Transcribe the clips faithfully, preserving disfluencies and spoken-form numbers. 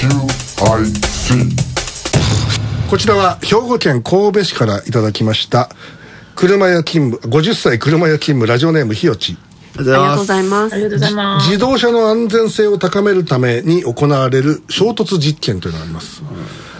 キューアイシー。 こちらは兵庫県神戸市からいただきました車屋勤務ごじゅっさい車屋勤務ラジオネームひよち。 ありがとうございます。 ありがとうございます。 自動車の安全性を高めるために行われる衝突実験というのがあります、うん、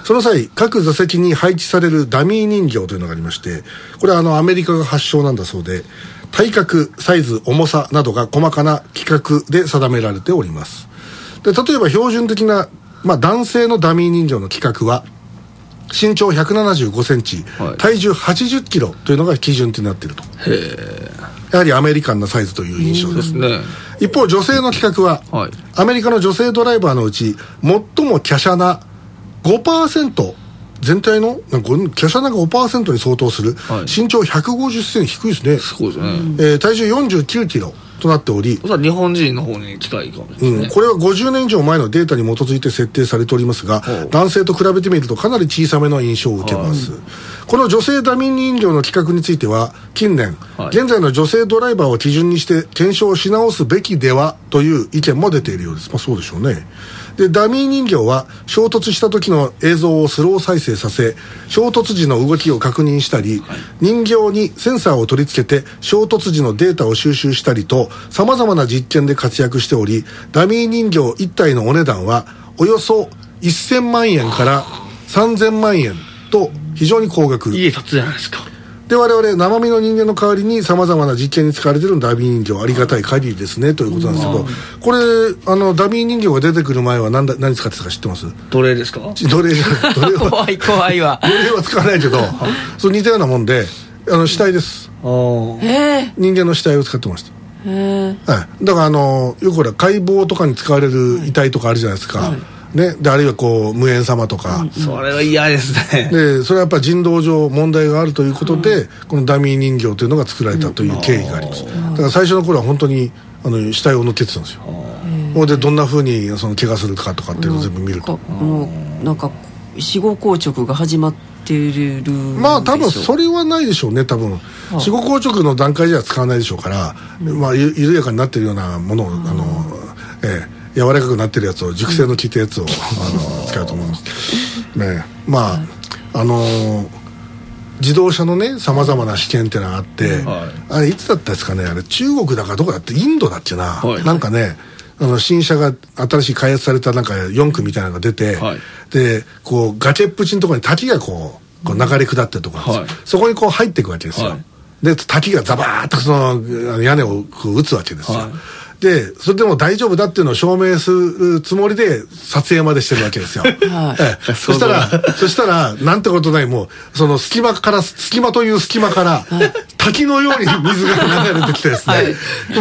その際各座席に配置されるダミー人形というのがありまして、これはあのアメリカが発祥なんだそうで、体格、サイズ、重さなどが細かな規格で定められております。で、例えば標準的な、まあ、男性のダミー人形の規格は身長ひゃくななじゅうごセンチ、はい、体重はちじゅっキロというのが基準となっていると。へやはりアメリカンなサイズという印象ですね。一方女性の規格は、はい、アメリカの女性ドライバーのうち最も華奢な ごパーセント、全体のなんか華奢なが ごパーセント に相当する、はい、身長ひゃくごじゅっセンチ、低いですね。 すごいですね、 えー、体重よんじゅうきゅうキロとなっており、 日本人の方に近いかもしれないですね、 うん、これはごじゅうねん以上前のデータに基づいて設定されておりますが、男性と比べてみるとかなり小さめの印象を受けます。この女性ダミー人形の規格については近年、はい、現在の女性ドライバーを基準にして検証し直すべきではという意見も出ているようです。まあそうでしょうね。で、ダミー人形は衝突した時の映像をスロー再生させ、衝突時の動きを確認したり、はい、人形にセンサーを取り付けて衝突時のデータを収集したりと様々な実験で活躍しており、ダミー人形いち体のお値段はおよそせんまんえんからさんぜんまんえんと非常に高額。 家建つじゃないですか。 で、我々生身の人間の代わりに様々な実験に使われているダミー人形、ありがたい限りですねということなんですけど、これあのダミー人形が出てくる前は何だ何使ってたか知ってます？ 奴隷ですか？ 奴隷じゃない、奴隷は怖い怖いわ。 奴隷は使わないけどそう似たようなもんで、あの死体です。あへ人間の死体を使ってました。 へはい、だからあのよくほら解剖とかに使われる遺体とかあるじゃないですか、はいね、であるいはこう無縁様とか、うん、 それは嫌ですね。 でそれはやっぱり人道上問題があるということで、うん、このダミー人形というのが作られたという経緯があります、うん、だから最初の頃は本当にあの死体を乗っけてたんですよ。ほんでどんな風にその怪我するかとかっていうのを全部見ると、 うん、もうなんか死後硬直が始まってる。 まあ多分それはないでしょうね。多分死後硬直の段階じゃ使わないでしょうから、うん、まあ緩やかになってるようなものを、うん、あのええ柔らかくなってるやつを熟成の効いたやつを、うん、あの使うと思いますね。まああのー、自動車のねさまざまな試験ってのがあって、はい、あれいつだったですかね。あれ中国だかどこだってインドだっけな、はい、なんかねあの新車が新しい開発されたなんかよんくみたいなのが出て、はい、でこう崖っぷちのところに滝がこう、こう流れ下ってるところなんですよ、はい、そこにこう入っていくわけですよ、はい、で滝がザバーッとその屋根をこう打つわけですよ、はい、でそれでも大丈夫だっていうのを証明するつもりで撮影までしてるわけですよ、はいええ、そしたらそしたらなんてことない、もうその隙間から隙間という隙間から、はい、滝のように水が流れてきてですね、はい、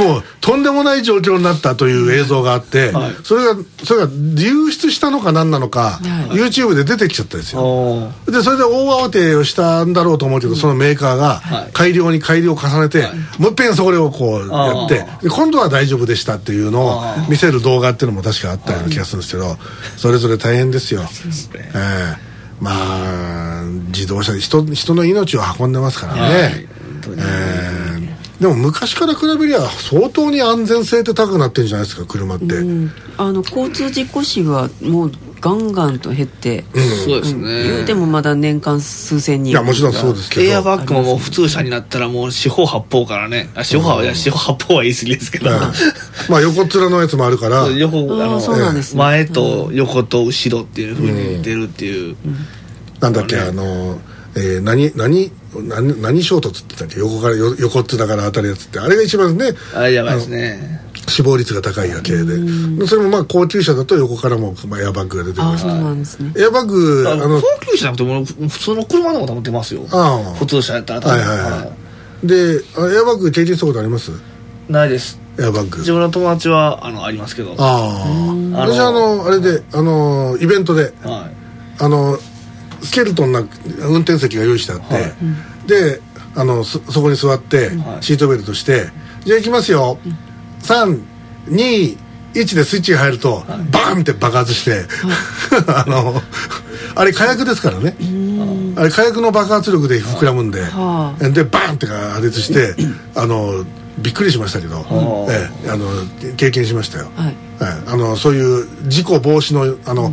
もうとんでもない状況になったという映像があって、はい、それがそれが流出したのか何なのか、はい、YouTube で出てきちゃったんですよ。でそれで大慌てをしたんだろうと思うけど、そのメーカーが改良に改良を重ねて、はい、もう一遍それをこうやってで今度は大丈夫でしたっていうのを見せる動画っていうのも確かあったような気がするんですけど、それぞれ大変ですよ。えー、まあ自動車で 人, 人の命を運んでますからね、はいえー、でも昔から比べりゃ相当に安全性って高くなってるんじゃないですか車って、うん、 あの交通事故死はもうガンガンと減って、 うん、そうですね。 言うてもまだ年間数千人。 いやもちろんそうですけど、 エアバッグももう普通車になったらもう四方八方からね、あ四方、うん、いや四方八方は言い過ぎですけど、うん、 まあ横っ面のやつもあるから横あのそうなんですね、 前と横と後ろっていう風に出るっていう、うんうん、 なんだっけ、ね、あの、えー、何何何何衝突って言ったっけ、横からよ横っ面から当たるやつって、あれが一番ね、 あれやばいですね、 死亡率が高い夜景で、それもまあ高級車だと横からもエアバッグが出てきます。 あ、そうなんですね。 エアバッグあの高級車じゃなくても普通の車の方が出ますよ。あ普通車やったら、 はいはいはい、でエアバッグ経験したことあります？ ないです。 エアバッグ自分の友達はあのありますけど、 ああ私あのあれであのイベントで、はい、あのスケルトンな運転席が用意してあって、はい、であの そ, そこに座って、はい、シートベルトして、じゃあ行きますよ、うん、さんにいちでスイッチが入ると、はい、バーンって爆発して、はい、あのあれ火薬ですからね、あれ火薬の爆発力で膨らむんで、はい、でバーンって破裂してあのびっくりしましたけど、ええ、あの経験しましたよ、はい、ええ、あのそういう事故防止のあの、うん、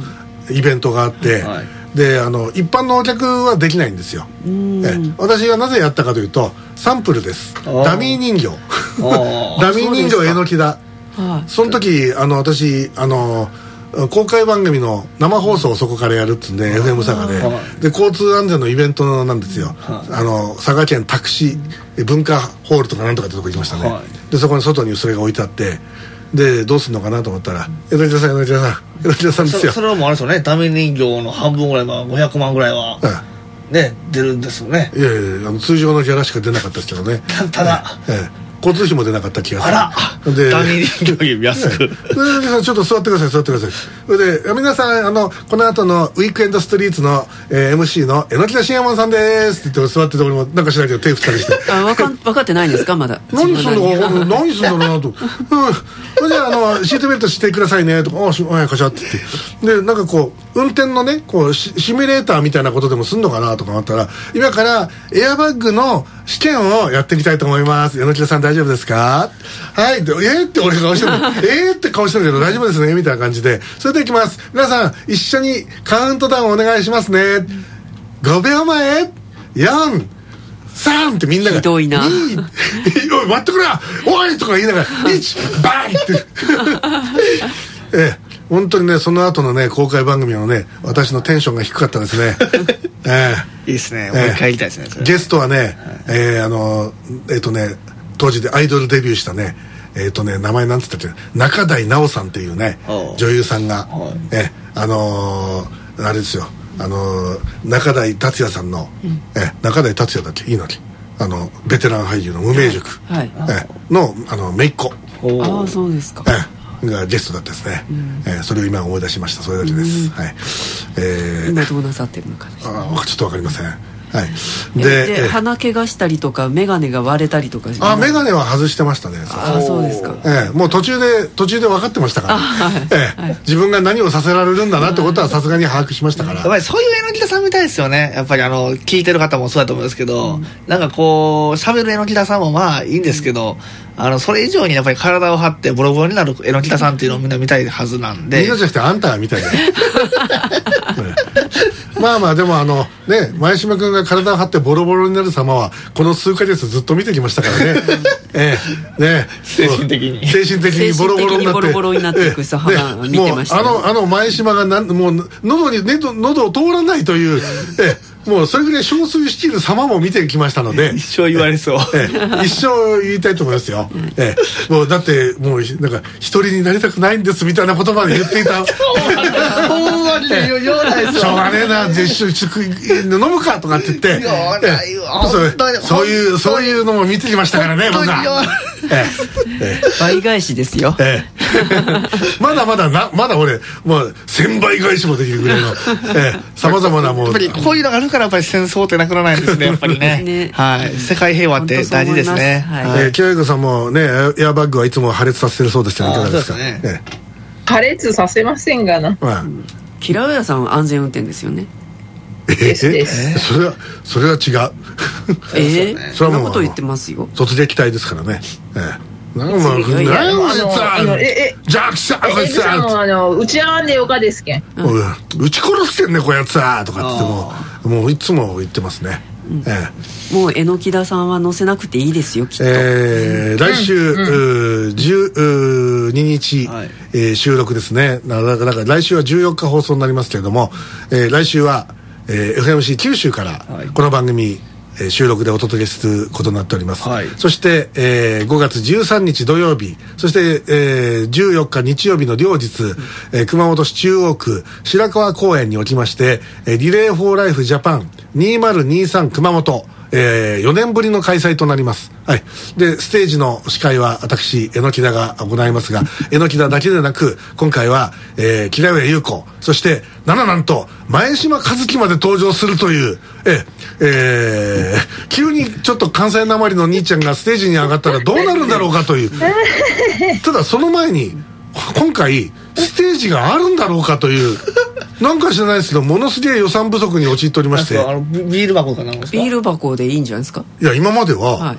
イベントがあって、はい、であの一般のお客はできないんですよ。え私はなぜやったかというとサンプルです。ダミー人形ダミー人形えのきだ。その時あの私あの公開番組の生放送をそこからやるっつうんで エフエム 佐賀でで交通安全のイベントなんですよ。あの佐賀県タクシー文化ホールとかなんとかってとこ行きましたね、はい、でそこに外にそれが置いてあってでどうするのかなと思ったら江戸田さん江戸田さん江戸田さんですよ。 そ, それはもうあれですよね、ダミー人形の半分ぐらい、まあ、ごひゃくまんぐらいは、うん、ね出るんですよね。 いやいやあの通常のギャラしか出なかったですけどね。 ただ、えええ交通費も出なかった気がする。 あらでダミー人形より安く、ね、 皆さんちょっと座ってください座ってください。それで皆さんあのこの後のウィークエンドストリートの、えー、エムシー の榎田信也さんですって言って座ってて俺もなんかしないけど手振ったりしてあ分か分かってないんですかまだ何すんのか何すんだろうなと、うん、それじゃああのシートベルトしてくださいねとかああカシャって言ってでなんかこう運転のねこう シ, シミュレーターみたいなことでもすんのかなとか思ったら今からエアバッグの試験をやってみたいと思います。榎田さん大丈夫ですかはいでえー、って俺顔してるえーって顔してるけど大丈夫ですねみたいな感じでそれでいきます。皆さん一緒にカウントダウンお願いしますね。ごびょうまえよんさんってみんながひどいなにおい待ってくれおいとか言いながらいちバンってええ本当にねその後のね公開番組のね私のテンションが低かったですねええいいですね、もう一回やりたいですね、 えー、ゲストはね、はい、えー、あのえっ、ー、とね当時でアイドルデビューしたねえっ、ー、とね名前なんつったっけ中台奈緒さんっていうね女優さんが、えー、あのー、あれですよあのー、中台達也さんの、うん、えー、中台達也だっけいいのっけあのベテラン俳優の無名塾、はいはい、えー、のあの姪っ子ああそうですか、 えー、がゲストだったですね、うん、えー、それを今思い出しました。それだけです、うん、はい、えー、 今どうなさってるのかねあちょっと分かりません。はい、 で, で鼻怪我したりとか眼鏡が割れたりとかあ眼鏡は外してましたね。 あそうですか、 ええ、もう途中で途中で分かってましたから、はい、ええはい、自分が何をさせられるんだなってことはさすがに把握しましたから、やっぱりそういう榎田さんみたいですよね。やっぱりあの聞いてる方もそうだと思うんですけど、うん、なんかこう喋る榎田さんもまあいいんですけど、あのそれ以上にやっぱり体を張ってボロボロになる榎田さんっていうのをみんな見たいはずなんで、 みんなじゃなくてあんたが見たいねまあまあでもあのね前島君が体を張ってボロボロになる様はこの数ヶ月ずっと見てきましたからねええね精神的に精神的にボロボロになってボロボロになっていくさ、肌見てました、ね、 もうあのあの前島がなんもう喉にね喉を通らないというええもうそれぐらい憔悴しきる様も見てきましたので一生言われそう、 ええ、一生言いたいと思いますよ、ええ、もうだってもうなんか一人になりたくないんですみたいな言葉で言っていたほんまに言わないですよ。 しょうがねえな一緒に飲むかとかって言って言わないわ、ええ、そういうそういうのも見てきましたからね僕は、ええ、倍返しですよ、ええ、まだまだなまだ俺もう千倍返しもできるぐらいのさまざまなもうやっぱりこういうのがあるからやっぱり戦争ってなくならないんですねやっぱり ね, ね、はい、世界平和って大事ですね。 清彦さんもねエアバッグはいつも破裂させてるそうですけどいかがですか。 ねええ、破裂させませんがな、 まあ、 キラウヤさんは安全運転ですよね。 えー、ですですそれはそれは違うえー、そんなこと言ってますよ。 突撃隊ですからね、えー、なんかもう何をさジャクサーこいつさあの打ち合わんでよかですけん、 うん、撃ち殺してんねこやつさとかってもうもういつも言ってますね、うんええ、もう榎田さんは載せなくていいですよきっと、 えー、来週、うん、じゅうににち、はいえー、収録ですね。だからだから来週はじゅうよっか放送になりますけれども、えー、来週は、えー、エフエムシー 九州からこの番組、えー、収録でお届けすることになっております、はい、そして、えー、ごがつじゅうさんにち土曜日そして、えー、じゅうよっか日曜日の両日、うんえー、熊本市中央区白川公園におきまして、えー、リレーフォーライフジャパンにせんにじゅうさん熊本えー、よねんぶりの開催となります、はい、でステージの司会は私榎田が行いますが榎田だけでなく今回は、えー、木田上優子そしてなななんと前島和樹まで登場するというえ、えー、急にちょっと関西なまりの兄ちゃんがステージに上がったらどうなるんだろうかというただその前に今回ステージがあるんだろうかというなんか知らないですけどものすげえ予算不足に陥っておりましてあのビール箱かなんですか。 ビール箱でいいんじゃないですか。 いや今までは、はい、キッ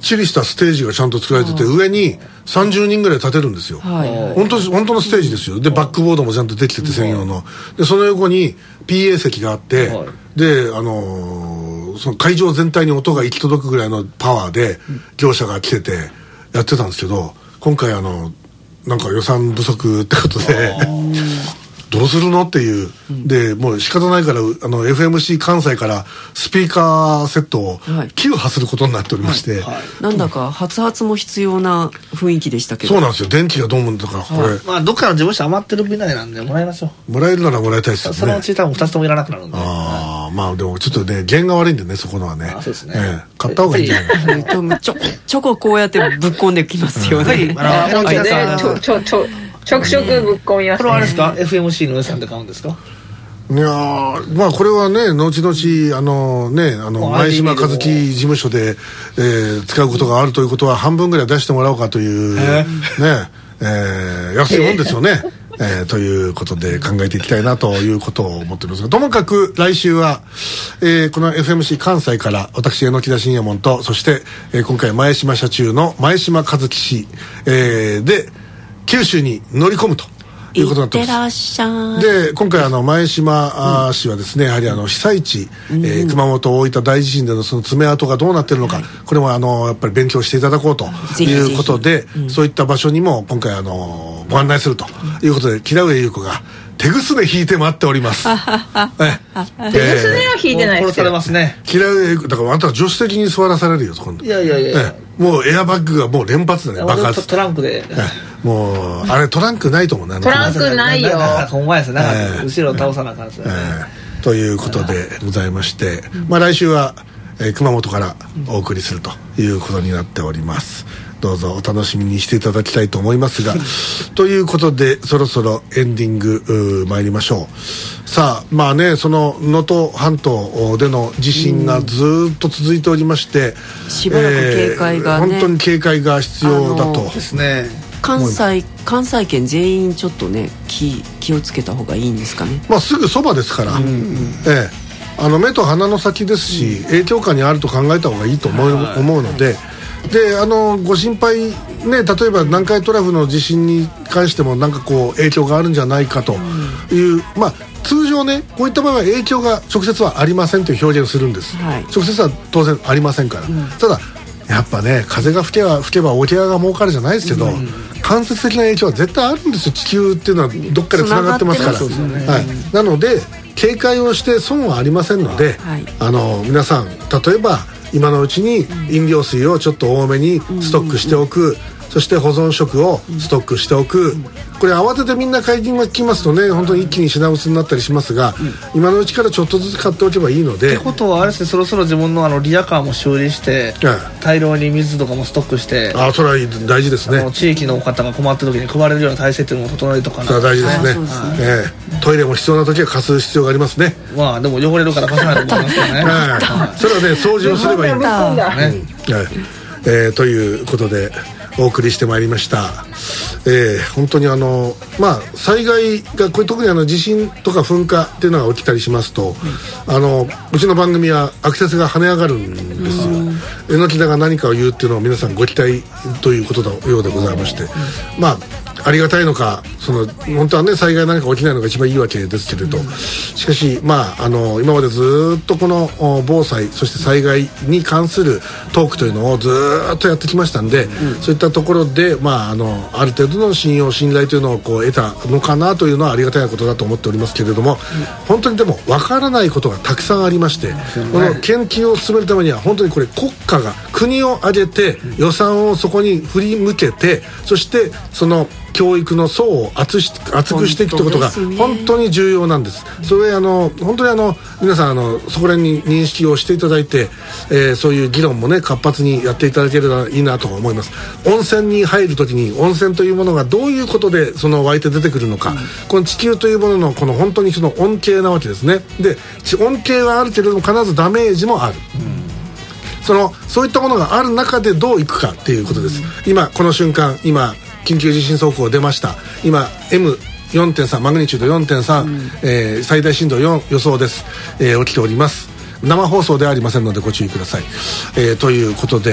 ちりしたステージがちゃんと作られてて、上にさんじゅうにんぐらい立てるんですよ、はいはい、本当本当のステージですよ。でバックボードもちゃんとできてて専用の、でその横に ピーエー 席があって、はい、であのー、その会場全体に音が行き届くぐらいのパワーで業者が来ててやってたんですけど、今回あのなんか予算不足ってことでどうするのっていう、うん、でもう仕方ないからあの エフエムシー 関西からスピーカーセットを寄付することになっておりまして、はいはいはい、 なんだか発発も必要な雰囲気でしたけど。 そうなんですよ、電気がどうもだからこれ、はい、 まあどっかの事務所余ってるみたいなんでもらいましょう。 もらえるならもらいたいですよね。 そのうち多分ふたつともいらなくなるんで。 ああ、まあでもちょっとね弦が悪いんでね、そこのはね。 あ、そうですね、 えー、買った方がいいんじゃないかな。 ちょちょここうやってぶっ込んできますよね、うん、 あのねちょちょちょちょくちょくぶっ込みますね。 これはあれですか、 エフエムシー の予算で買うんですか。 いやまあこれはね後々あのねあの前島和樹事務所で、えー、使うことがあるということは半分ぐらい出してもらおうかというね、えー、安いもんですよね、えー、ということで考えていきたいなということを思っておりますが、ともかく来週は、えー、この エフエムシー 関西から私榎田信也門と、そして、えー、今回前島社中の前島和樹氏、えー、で九州に乗り込むということになってます。いってらっしゃい。で今回あの前島氏はですね、やはりあの被災地、うん、えー、熊本大分大地震でのその爪痕がどうなってるのか、はい、これもあのやっぱり勉強していただこうということで、ぜひぜひ、うん、そういった場所にも今回あのご案内するということで、木田上優子が手ぐすね引いて待っております。 手ぐすねは引いてないですよ。殺されますね。 木田上優子だからあんたは助手席に座らされるよ今度。 いやいやいや、 えもうエアバッグがもう連発だね、爆発。 トランクで、 もうあれトランクないと思うね。 トランクないよ。 ほんまですね、後ろ倒さなあかんですよね、 えー、ということでございまして、まあ来週は、えー、熊本からお送りするということになっております。どうぞお楽しみにしていただきたいと思いますがということでそろそろエンディング参りましょう。さあまあね、その能登半島での地震がずっと続いておりまして、 うん、しばらく警戒がね、 えー、本当に警戒が必要だとですね。 関西関西圏全員ちょっとね 気, 気をつけた方がいいんですかね。 まあすぐそばですから、うんうん、えー、あの目と鼻の先ですし、うん、影響下にあると考えた方がいいと思 う,、はい、思うので、であのご心配ね、例えば南海トラフの地震に関してもなんかこう影響があるんじゃないかという、うん、まあ通常ねこういった場合は影響が直接はありませんという表現をするんです、はい、直接は当然ありませんから、うん、ただやっぱね風が吹けば吹けば桶屋が儲かるじゃないですけど、うん、間接的な影響は絶対あるんですよ。地球っていうのはどっかでつながってますから、ね、はい、なので警戒をして損はありませんので、はい、あの皆さん例えば今のうちに飲料水をちょっと多めにストックしておく、うんうんうん、そして保存食をストックしておく、うん、これ慌ててみんな買いに来ますとね本当に一気に品薄になったりしますが、うん、今のうちからちょっとずつ買っておけばいいので。 ってことはあれですね、そろそろ自分のあのリヤカーも修理して、はい、大量に水とかもストックして、 あそれは大事ですね。 あの地域の方が困った時に配れるような体制っていうのも整えるとかな。 それは大事ですね、えー、トイレも必要な時は貸す必要がありますね。 まあでも汚れるから貸さないと思いますけどね、 はい、それはね掃除をすればいいんだ、ね、はい、えー、ということでお送りしてまいりました。えー、本当にあのまあ災害がこれ特にあの地震とか噴火っていうのが起きたりしますと、うん、あのうちの番組はアクセスが跳ね上がるんですよ。榎田が何かを言うっていうのを皆さんご期待ということのようでございまして、うん、まあありがたいのか、その本当はね災害なんか起きないのが一番いいわけですけれど、うん、しかしまああの今までずっとこの防災そして災害に関するトークというのをずっとやってきましたんで、うん、そういったところでまああのある程度の信用信頼というのをこう得たのかなというのはありがたいことだと思っておりますけれども、うん、本当にでもわからないことがたくさんありまして、うん、この研究を進めるためには本当にこれ国家が国を挙げて予算をそこに振り向けて、そしてその教育の層を厚し厚くしていくということが本当に重要なんです。それあの本当にあの皆さんあのそこら辺に認識をしていただいて、えー、そういう議論もね活発にやっていただければいいなと思います。温泉に入るときに温泉というものがどういうことでその湧いて出てくるのか、うん、この地球というもののこの本当にその恩恵なわけですね。で恩恵はあるけれども必ずダメージもある、うん、そのそういったものがある中でどういくかっていうことです、うん、今この瞬間今緊急地震速報出ました。今 エムよんてんさん マグニチュード よんてんさん、うん、えー、最大震度よん予想です、えー、起きております。生放送ではありませんのでご注意ください、えー、ということで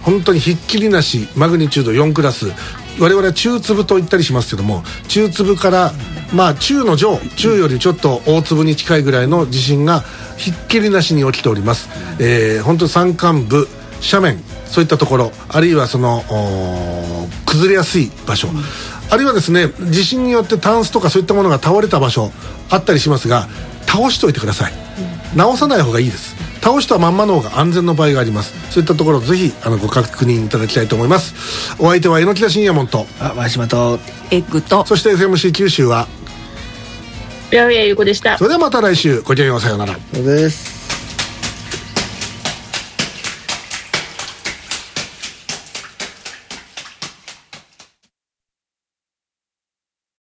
本当にひっきりなしマグニチュードよんクラス、我々は中粒と言ったりしますけども、中粒からまあ中の上、中よりちょっと大粒に近いぐらいの地震がひっきりなしに起きております。えー、本当に山間部、斜面、そういったところ、あるいはその崩れやすい場所、うん、あるいはですね、地震によってタンスとかそういったものが倒れた場所あったりしますが、倒しておいてください。直さない方がいいです。倒したまんまの方が安全の場合があります。そういったところぜひあのご確認いただきたいと思います。お相手は榎田信也門と前島とエッグと、 そして エフエムシー 九州は八百屋優子でした。 それではまた来週、ごきげんよう、さようなら。 そうです。